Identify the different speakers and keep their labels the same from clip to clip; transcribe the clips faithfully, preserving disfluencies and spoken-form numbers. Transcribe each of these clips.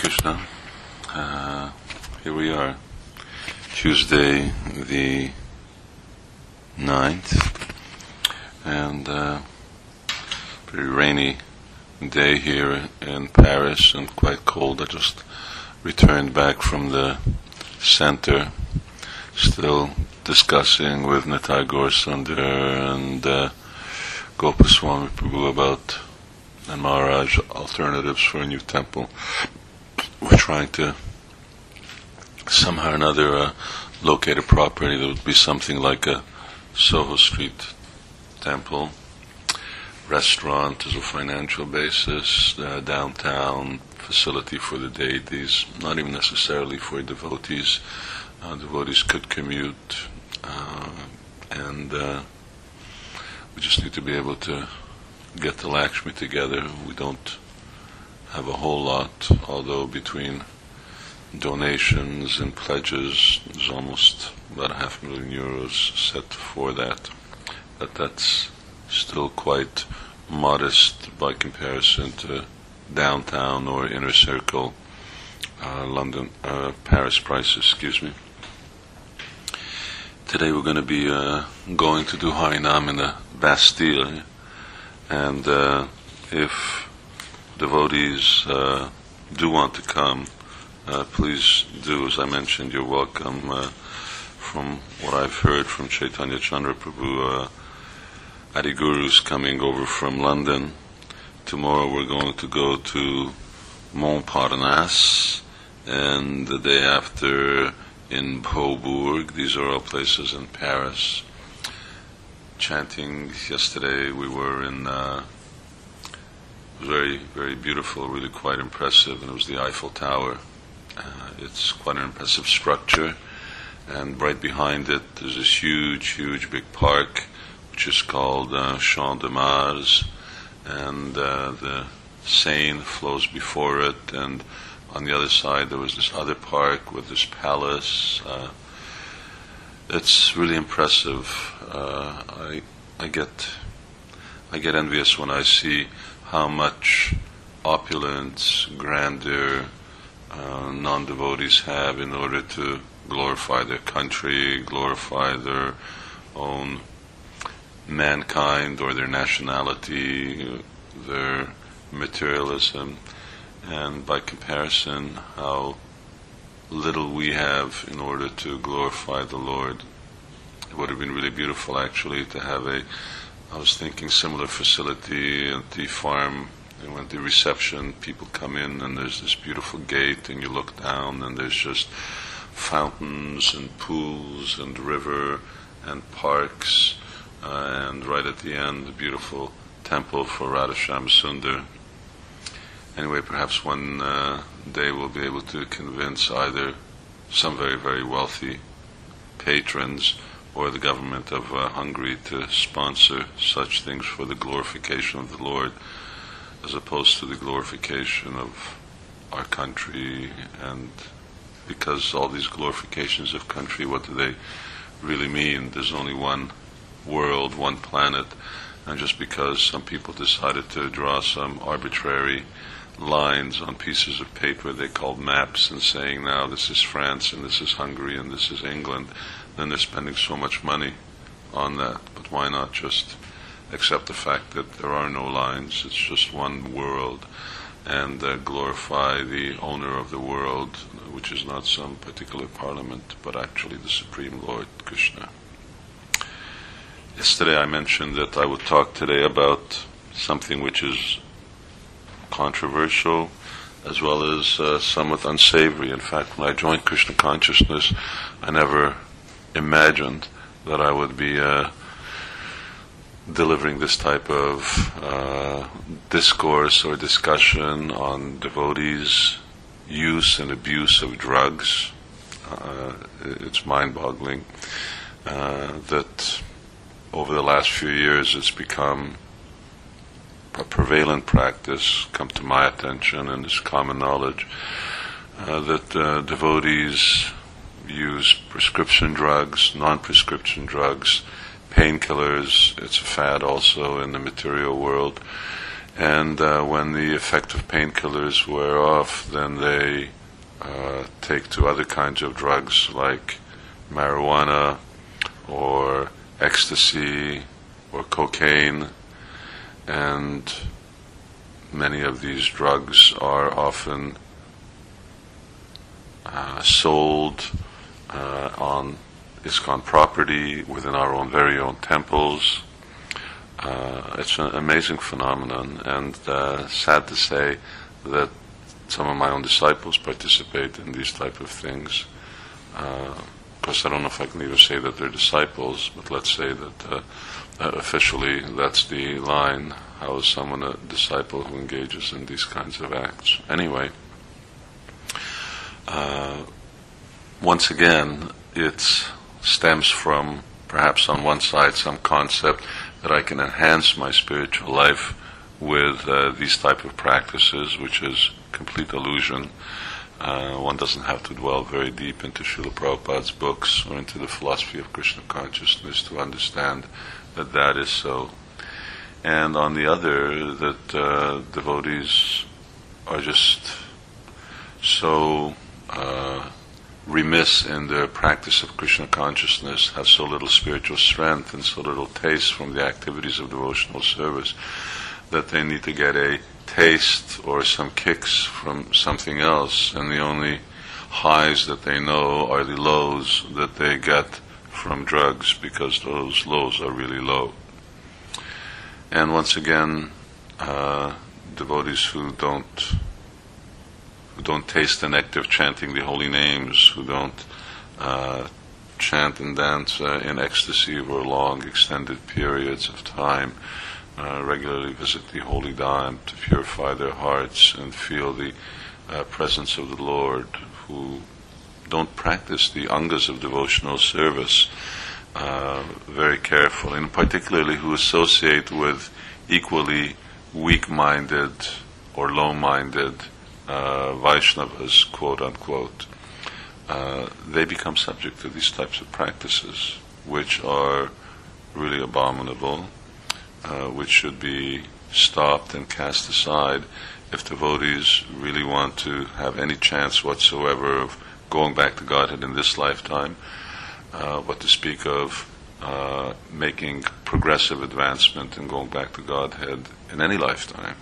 Speaker 1: Krishna. Uh, here we are, Tuesday the ninth, and uh, very rainy day here in Paris and quite cold. I just returned back from the center, still discussing with Nitai Gaurasunder and uh, Gopaswami Prabhu about and Maharaj alternatives for a new temple. We're trying to somehow or another uh, locate a property that would be something like a Soho Street temple, restaurant as a financial basis, uh, downtown facility for the deities, not even necessarily for devotees. Uh, devotees could commute, uh, and uh, we just need to be able to get the Lakshmi together. We don't have a whole lot, although between donations and pledges there's almost about a half million euros set for that. But that's still quite modest by comparison to downtown or inner circle uh, London, uh, Paris prices, excuse me. Today we're going to be uh, going to do Harinam in the Bastille, and uh, if devotees uh, do want to come, uh, please do. As I mentioned, you're welcome. Uh, from what I've heard from Chaitanya Chandra Prabhu, uh, Adi Guru's coming over from London. Tomorrow we're going to go to Montparnasse, and the day after in Beaubourg. These are all places in Paris. Chanting yesterday, we were in uh, very, very beautiful, really quite impressive, and it was the Eiffel Tower. Uh, it's quite an impressive structure, and right behind it there's this huge, huge big park, which is called uh, Champ de Mars, and uh, the Seine flows before it, and on the other side there was this other park with this palace. Uh, it's really impressive. Uh, I I get I get envious when I see how much opulence, grandeur uh, non-devotees have in order to glorify their country, glorify their own mankind or their nationality, their materialism, and by comparison how little we have in order to glorify the Lord. It would have been really beautiful actually to have a, I was thinking, similar facility at the farm, and when the reception, people come in and there's this beautiful gate and you look down and there's just fountains and pools and river and parks, uh, and right at the end the beautiful temple for Radhasham Sundar. Anyway, perhaps one uh, day we'll be able to convince either some very, very wealthy patrons or the government of uh, Hungary to sponsor such things for the glorification of the Lord, as opposed to the glorification of our country. And because all these glorifications of country, what do they really mean? There's only one world, one planet, and just because some people decided to draw some arbitrary lines on pieces of paper they called maps and saying now this is France and this is Hungary and this is England, then they're spending so much money on that. But why not just accept the fact that there are no lines, it's just one world, and uh, glorify the owner of the world, which is not some particular parliament but actually the Supreme Lord Krishna. Yesterday I mentioned that I would talk today about something which is controversial as well as uh, somewhat unsavory. In fact, when I joined Krishna consciousness, I never imagined that I would be uh, delivering this type of uh, discourse or discussion on devotees' use and abuse of drugs. Uh, it's mind-boggling uh, that over the last few years it's become a prevalent practice, come to my attention, and it's common knowledge, uh, that uh, devotees use prescription drugs, non-prescription drugs, painkillers. It's a fad also in the material world, And uh, when the effect of painkillers wear off, then they uh, take to other kinds of drugs like marijuana or ecstasy or cocaine, and many of these drugs are often uh, sold uh, on ISKCON property within our own very own temples. Uh, it's an amazing phenomenon, and uh, sad to say that some of my own disciples participate in these type of things. Uh, of course, I don't know if I can even say that they're disciples, but let's say that uh, uh, officially that's the line. How is someone a disciple who engages in these kinds of acts? Anyway, uh, once again, it stems from perhaps on one side some concept that I can enhance my spiritual life with uh, these type of practices, which is complete illusion. Uh, one doesn't have to dwell very deep into Srila Prabhupada's books or into the philosophy of Krishna consciousness to understand that that is so. And on the other, that uh, devotees are just so uh, remiss in their practice of Krishna consciousness, have so little spiritual strength and so little taste from the activities of devotional service, that they need to get a taste or some kicks from something else, and the only highs that they know are the lows that they get from drugs, because those lows are really low. And once again, uh, devotees who don't who don't taste the nectar of chanting the holy names, who don't uh, chant and dance uh, in ecstasy over long extended periods of time, uh, regularly visit the holy dam to purify their hearts and feel the uh, presence of the Lord, who don't practice the angas of devotional service uh, very carefully, and particularly who associate with equally weak-minded or low-minded Uh, Vaishnavas, quote unquote, uh, they become subject to these types of practices, which are really abominable, uh, which should be stopped and cast aside if devotees really want to have any chance whatsoever of going back to Godhead in this lifetime, uh, what to speak of uh, making progressive advancement and going back to Godhead in any lifetime.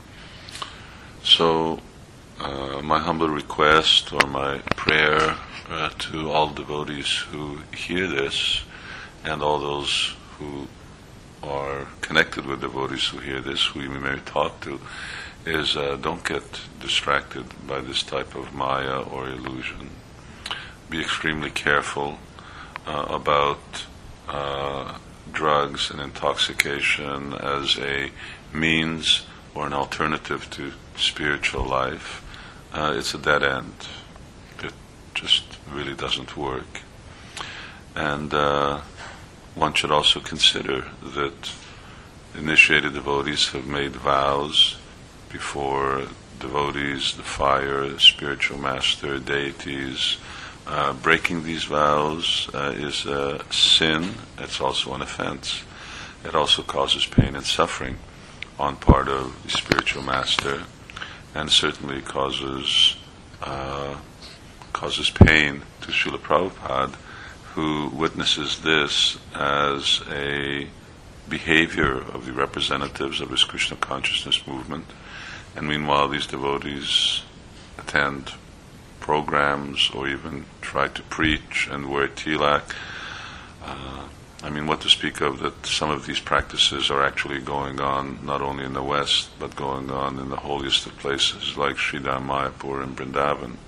Speaker 1: So, Uh, my humble request or my prayer uh, to all devotees who hear this, and all those who are connected with devotees who hear this, who we may talk to, is uh, don't get distracted by this type of maya or illusion. Be extremely careful uh, about uh, drugs and intoxication as a means or an alternative to spiritual life. Uh, it's a dead end. It just really doesn't work. And uh, one should also consider that initiated devotees have made vows before devotees, the fire, the spiritual master, deities. Uh, breaking these vows uh, is a sin. It's also an offense. It also causes pain and suffering on part of the spiritual master, and certainly causes uh, causes pain to Srila Prabhupada, who witnesses this as a behavior of the representatives of his Krishna consciousness movement. And meanwhile, these devotees attend programs or even try to preach and wear tilak. Uh, I mean, what to speak of that some of these practices are actually going on not only in the West, but going on in the holiest of places like Sridhar Mayapur and Vrindavan.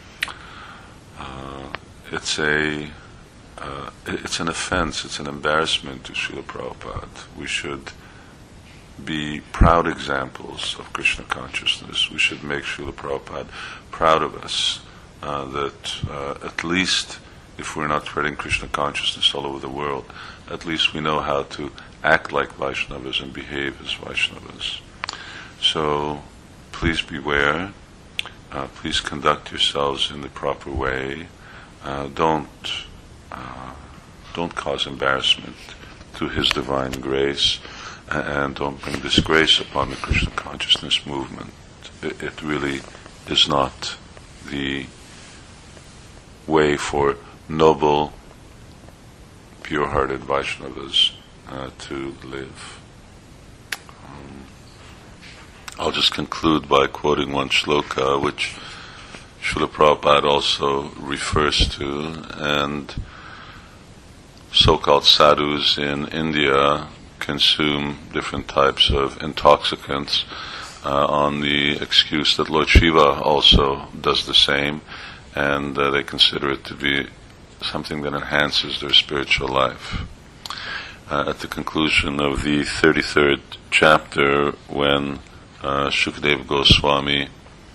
Speaker 1: Uh, it's a uh, it's an offense, it's an embarrassment to Srila Prabhupada. We should be proud examples of Krishna consciousness. We should make Srila Prabhupada proud of us, uh, that uh, at least if we're not spreading Krishna consciousness all over the world, at least we know how to act like Vaishnavas and behave as Vaishnavas. So please beware. Uh, please conduct yourselves in the proper way. Uh, don't uh, don't cause embarrassment to His divine grace. and don't bring disgrace upon the Krishna consciousness movement. It, it really is not the way for noble, pure-hearted Vaishnavas uh, to live. Um, I'll just conclude by quoting one shloka, which Srila Prabhupada also refers to, and so-called sadhus in India consume different types of intoxicants uh, on the excuse that Lord Shiva also does the same, and uh, they consider it to be something that enhances their spiritual life. Uh, at the conclusion of the thirty-third chapter, when uh, Shukadeva Goswami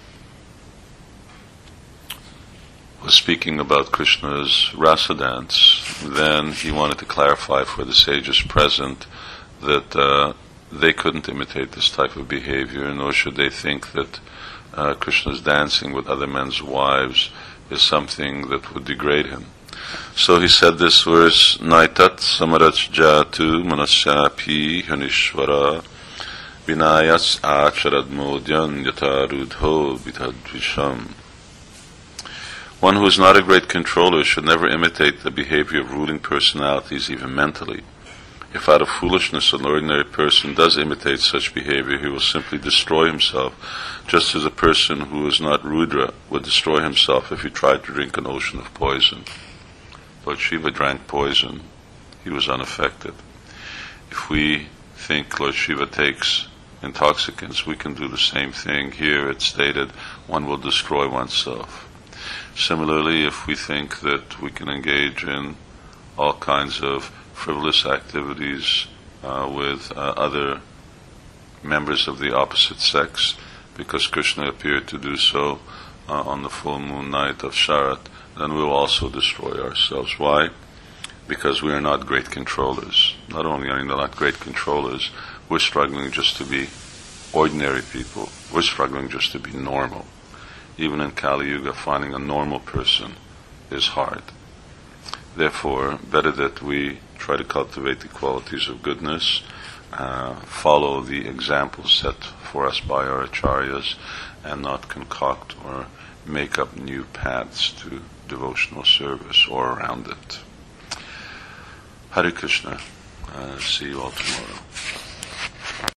Speaker 1: was speaking about Krishna's rasa dance, then he wanted to clarify for the sages present that uh, they couldn't imitate this type of behavior, nor should they think that uh, Krishna's dancing with other men's wives is something that would degrade him. So he said this verse, Naitat samarach jatu manasyapi hanishvara vinayas acharad modyan yatarudho vitadvisham. One who is not a great controller should never imitate the behavior of ruling personalities, even mentally. If out of foolishness an ordinary person does imitate such behavior, he will simply destroy himself, just as a person who is not Rudra would destroy himself if he tried to drink an ocean of poison. Lord Shiva drank poison. He was unaffected. If we think Lord Shiva takes intoxicants, we can do the same thing. Here it's stated, one will destroy oneself. Similarly, if we think that we can engage in all kinds of frivolous activities uh, with uh, other members of the opposite sex, because Krishna appeared to do so uh, on the full moon night of Sharat, then we will also destroy ourselves. Why? Because we are not great controllers. Not only are we not great controllers, we're struggling just to be ordinary people. We're struggling just to be normal. Even in Kali Yuga, finding a normal person is hard. Therefore, better that we try to cultivate the qualities of goodness, uh, follow the examples set for us by our acharyas, and not concoct or make up new paths to devotional service or around it. Hare Krishna. Uh, see you all tomorrow.